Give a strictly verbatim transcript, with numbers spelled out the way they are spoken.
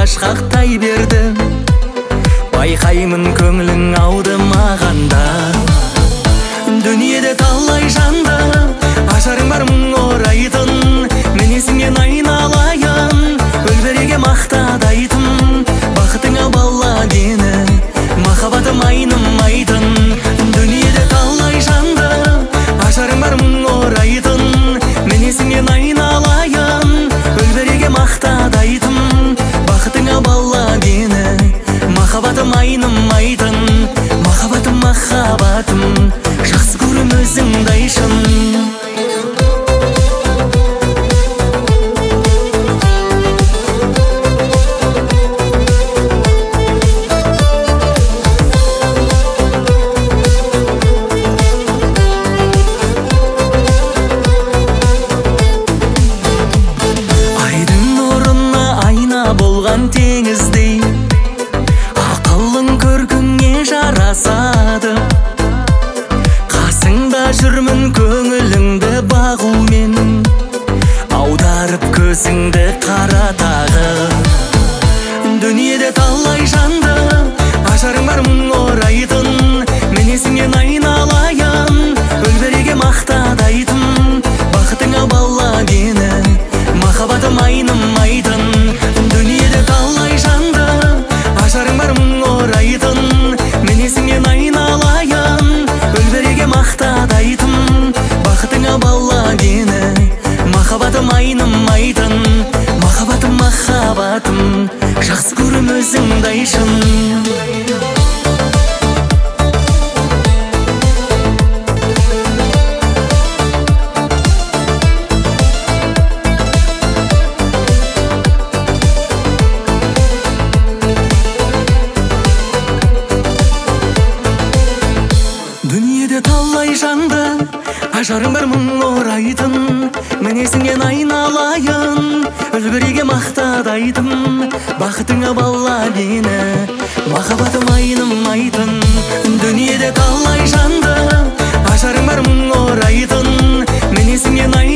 қашқақтай берді. Байқаймын көңілің аудымағанда. Дүниеде талай жанды, ажарың бар мұң орайтын. Мінезіңнен айналайын, өлбереге мақтадайтын. Бақытыңа бала мені, махаббатым айнымайтын. Дүниеде талай жанды, ажарың бар мұң орайтын. Мінезіңнен айналайын, өлбереге мақтадайтын. Бақытыңа бала мені, махаббатым айнымайтын. Махаббатым, махаббатым, жақсы көрем өзіңдайшын. Болған теңіздей ақылың көркіңе жарасады. Қасыңда жүрмін көңіліңді бағумен, аударып көзіңді қара тағы. Дүниеде талай жанды, ажарың бар мұң орайтын. Мінезіңнен айналайын, өлбереге мақтадайтын. Бақытыңа бала мені, махаббатым айнымайтын. Дүниеде талай жанды, ажарың бар мұң орайтын. Мінезіңнен айналайын, өлбереге мақтадайтын. Бақытыңа бала мені, махаббатым айнымайтын. Махаббатым, махаббатым, жақсы көрем өзіңдайшын. Дүниеде талай жанды, ажарың бар мұң орайтын. Мінезіңнен айналайын, өлбереге мақтадайтын. Бақытыңа бала мені, махаббатым айнымайтын. Дүниеде талай жанды, ажарың бар мұң орайтын. Мінезіңнен айналайын,